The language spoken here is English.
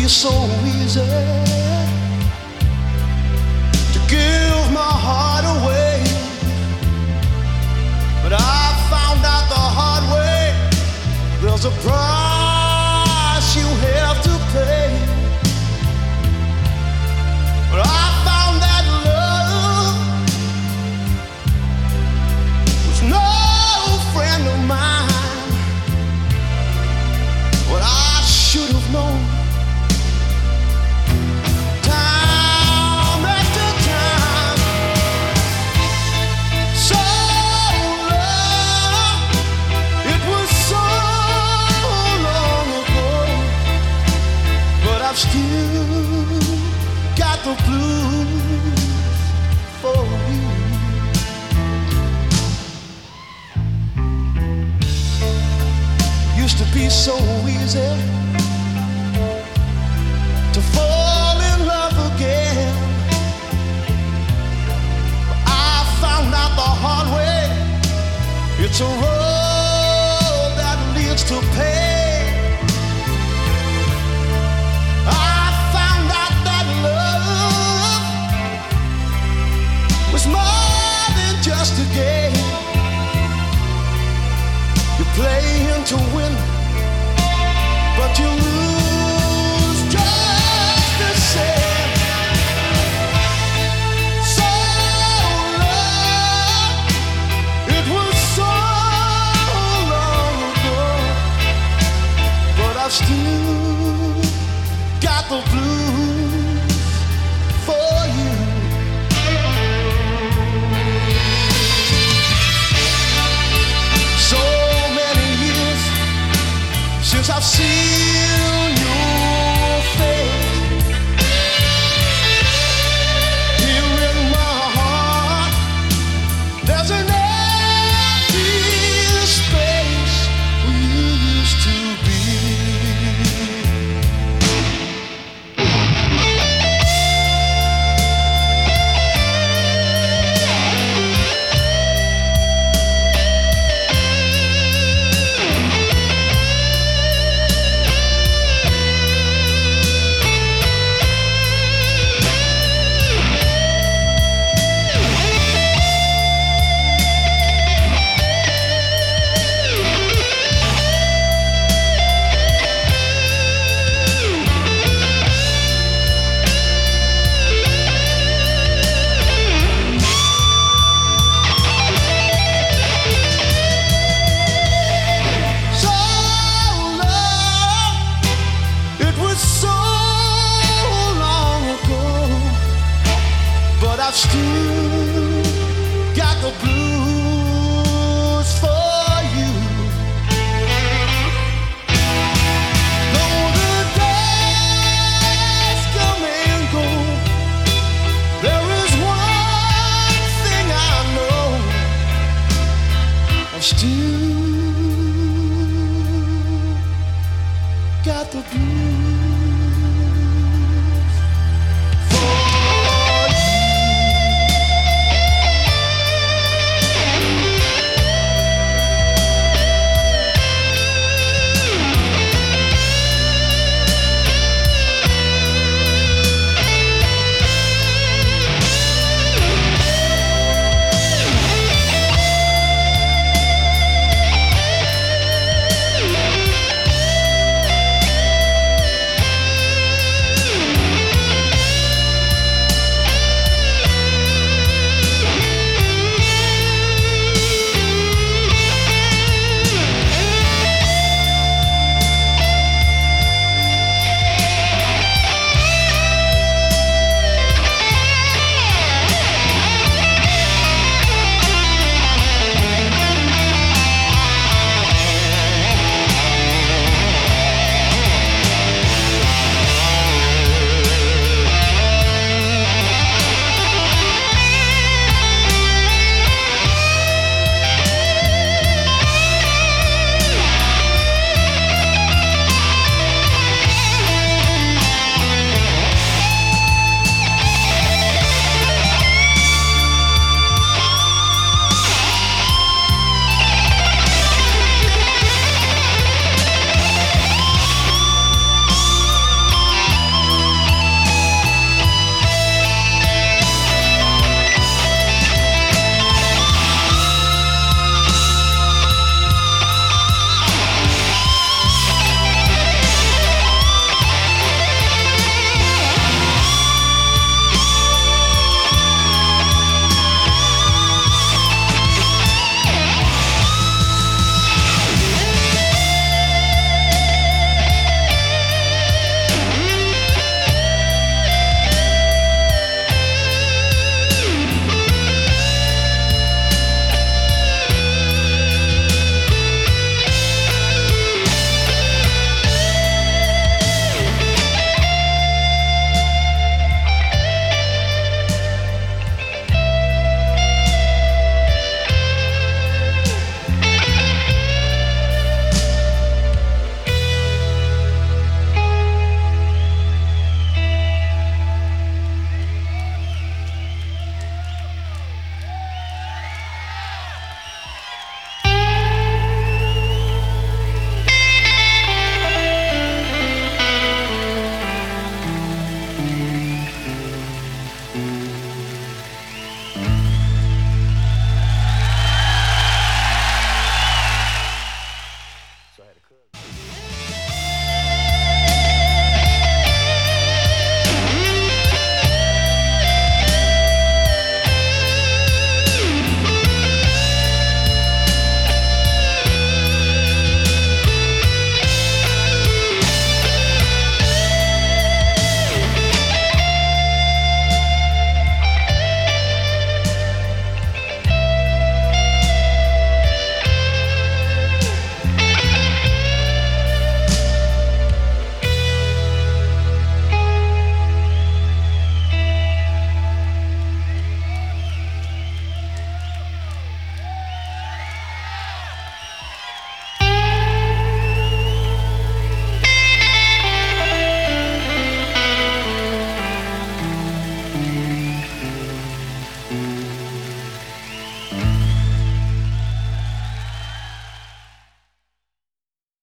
so easy to give my heart away, but I found out the hard way. There's a price you have to pay. But I found that love was no friend of mine. What I should have known. I've still got the blues for you. Used to be so easy to fall in love again. I found out the hard way. It's a road that leads to pain. More than just a game. You play to win, but you lose just the same. So love, it was so long ago, but I've still got the blues for you. Since I've seen your face here in my heart, there's an empty space where you used to be. I've still got the blues for you. Though the days come and go, there is one thing I know. I've still got the blues.